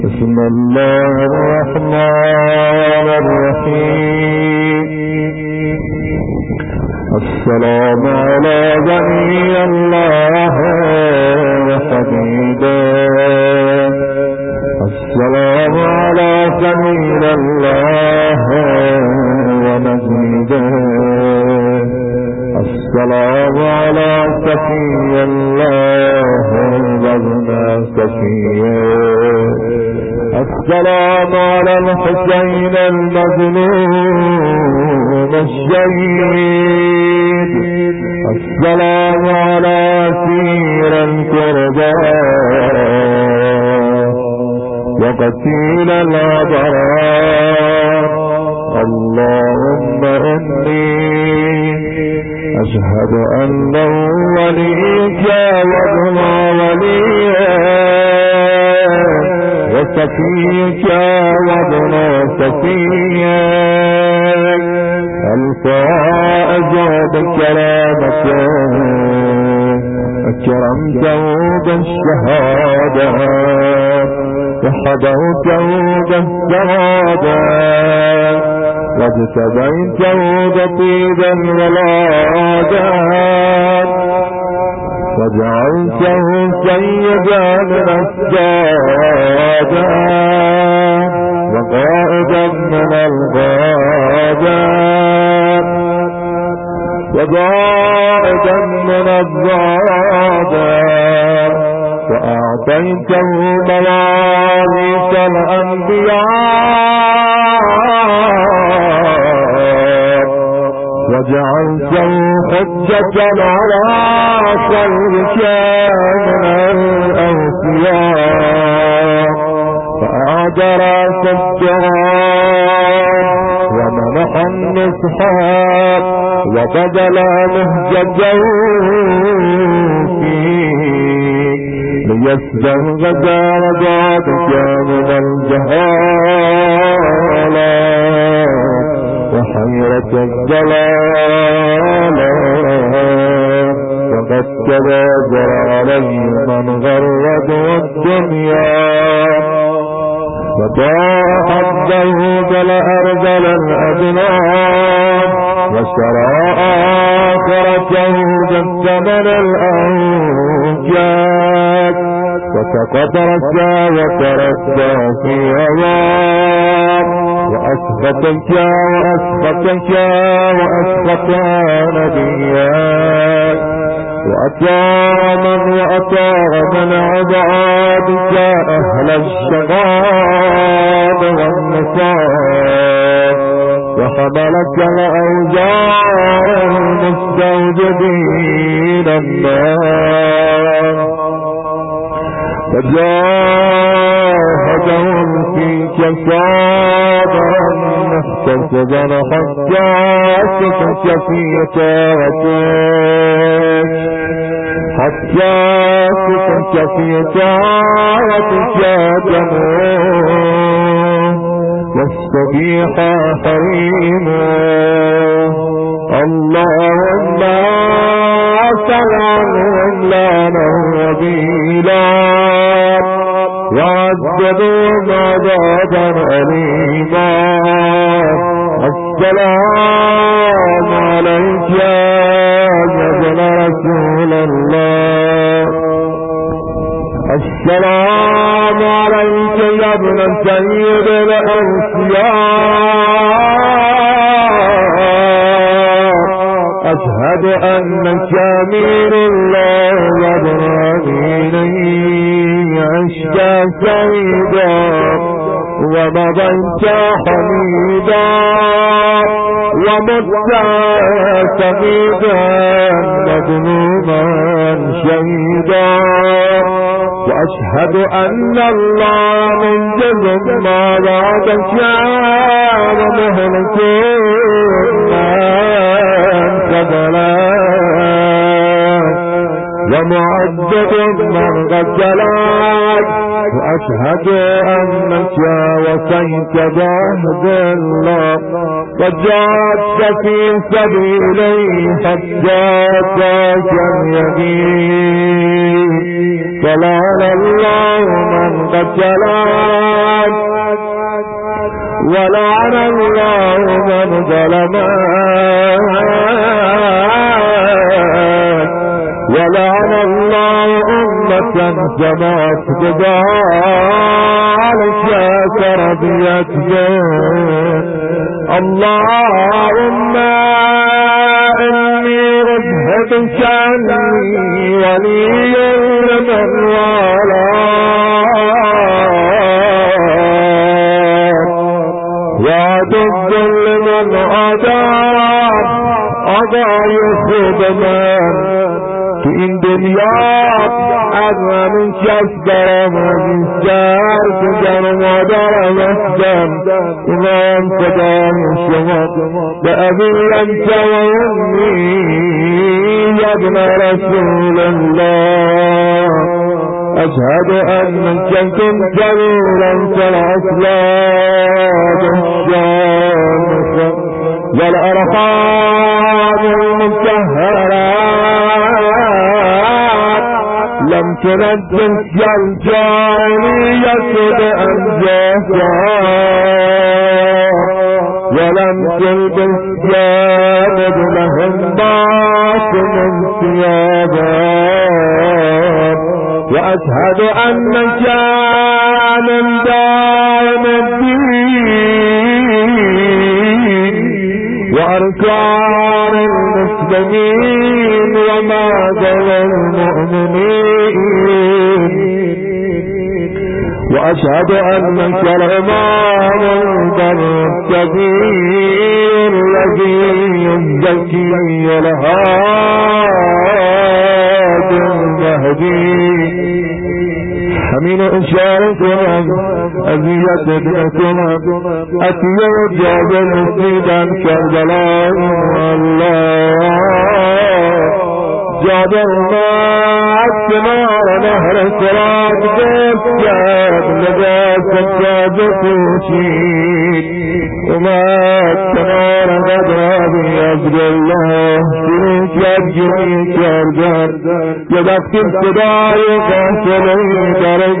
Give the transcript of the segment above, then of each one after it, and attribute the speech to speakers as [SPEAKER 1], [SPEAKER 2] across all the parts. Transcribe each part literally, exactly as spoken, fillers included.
[SPEAKER 1] بسم الله الرحمن الرحيم. السلام على بني الله وحميده. السلام على سمير الله ونجيده. السلام على سفي الله وابن سفيه. السلام على الحسين المظلوم الشهيد. السلام على سير الكرباء وقتيل الأبرار. اللهم إني أشهد أنه وليك وابن وليك وصفيك وابن صفيك الفائز بكرامته أكرمته بالشهادة وحضرته بالسعادة واجتبيته بطيب الولادات وجعلته سيدا من السادة وقائدا من الغادات وضائدا من الضادات وأعطيته مواعيد الأنبياء وجعلته حجة على قلبك من الأوفياء فأعذر السجاد ومنح النصحات وبدل مهجته فيك ليستنغذ رضاتك من الجهالات وحيرة الضلالة وقد تبادر عليه من غرد الدنيا وطاح الذهب لأرذل الأبنان وشرى آخرته بالثمن الأنجاد وتقدرك وتردى في هواه وأسخطك وأسخطك وأسخط نبياك وأطار من وأطار من عبادك أهل الشغاب والنصاب وحملك الأوزار المستوجبين النار فجاهدهم فيك صابرا محتسبا حتى سكت في طاعتك حتى سكت في طاعتك جموع والصبيح حريمه. اللهم صل عنهم لانا وبيلا وعذبهم عذابا أليما. السلام عليك يا ابن رسول الله. السلام عليك يا ابن سيد الأوصياء. أشهد أنك أمير الله وابن أمينه عشت سيدا ومضيت حميدا ومت سميدا مظلوما شهيدا. وأشهد أن الله منجز ما وعدك ومهلك من قبلك ومعذب من غزلك. وأشهد أنك وصيت بعهد الله وجاهدت في سبيله حتى أتاك اليقين فلعن الله من قتلك ولعن الله من ظلمك ولعن الله أمة جمعت بذلك تربيت اللهم إني أذهب شأني ولي من والاه وأدب لمن أداب أضايف بمن تو این دنیا از من شسترم بیشتر که جن مادرم هستم امام خدای شما به ابی انت و امی ابن رسول الله اشهد انك كنت جبورا كالاسلام الشامخ والارحام المطهرة لم تنزل الجاهلية بأنجاسها ولم تلبس جانب لهم باطن ثيابا وأشهد أنك من دائم الدين وأركان المسلمين ومعدن المؤمنين وأشهد أنك الإمام الكبير الذي يزكي الهادي المهدي همین اشاره کنم اذیت کنم اتیه و جابر رسیدن کربلای الله جابر اومد کنار نهر فرات گفت کرد لباس سجاد پوشید اومد کنار غدابی عبدالله شروع کرد گریه کردن یه وقتی صدای قاتلی درک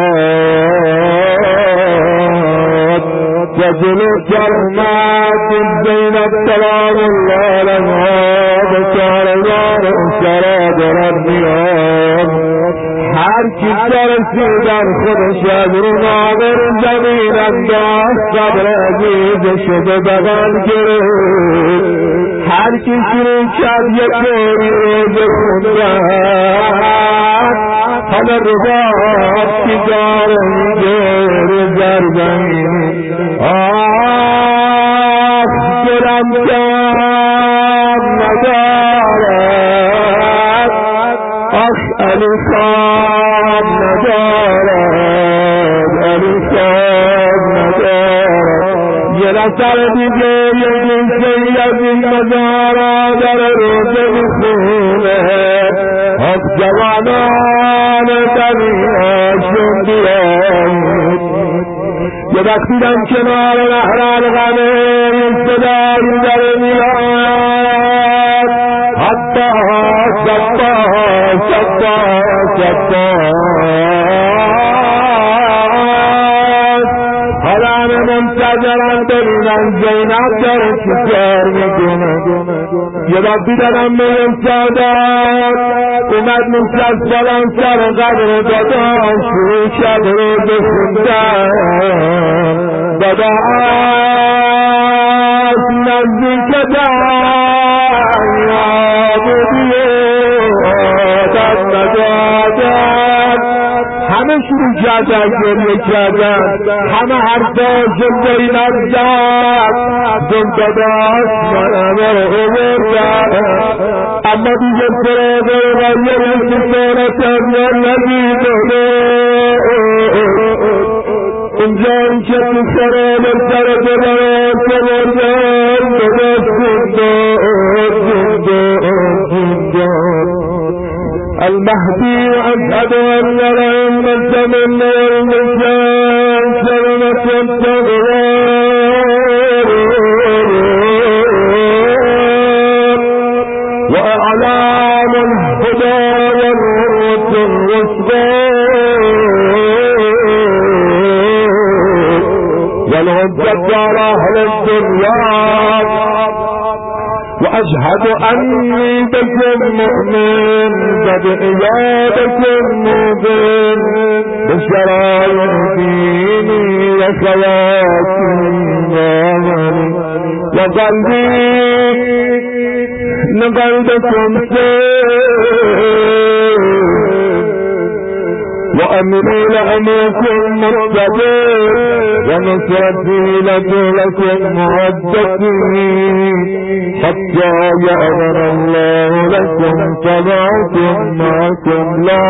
[SPEAKER 1] میاد و جلو کرمت زینب سلام الله لها بچار یار اسرا درد میاد هر کی رسیدن خودش از رو ناظر زمین انداخت قبر عزیز شده بغل گرفت هر کی شروع کرد یک دوری روز خوندن همه رباب کی داره گیر زربین آخ دلم جان ندارد آخ علی خواب ندارد علی خواب ندارد یه نظر دیگه یه گوشه از این مزارا در روزه بخونه آخ جوانان دنیاشون بیاید یه وقتی دم کنار نهر الغمه این صدایی در میاد حتی سبا سبا سبا حالان منتظران ببینن زینب داره چی کار میکنه یه وقتی دارم میگم سادات اومد نشست بلند سر قبر دادان شروع کرد رو بخوندن داداش نزدیک دنیا بودیادت ندادت همه شروع کردن گریه کردن همه حرفاشون زینب زد جون داداش منم رو بردن اما دیگه فراغر و یه روزی سارتم یا ندیدنه اونجایی که تو سرام سر دلم سوردن داداش زندان زندان زندان المهدي وأشهد أن الأمة من المسلمين سلمت التغيير وأعلام الهدى والرشد والهدى على أهل الدنيا وأشهد أني بكم مؤمن بإيادكم مبين بشرايع ديني وخواتيمي وقلبي نقلبكم سير وأمري لأمركم مستقيم ونصرتي لكم مودتي حتى يأذن الله لكم فدعوكم معكم لا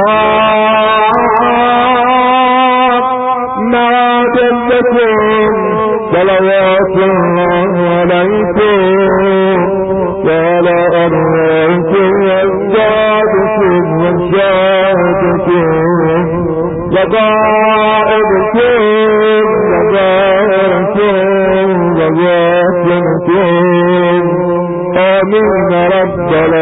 [SPEAKER 1] معادن لكم صلوات الله عليكم وعلى أرواحكم وأزواجكم وأزواجكم وقائدكم وغيركم وغيركم آمين رب العالمين.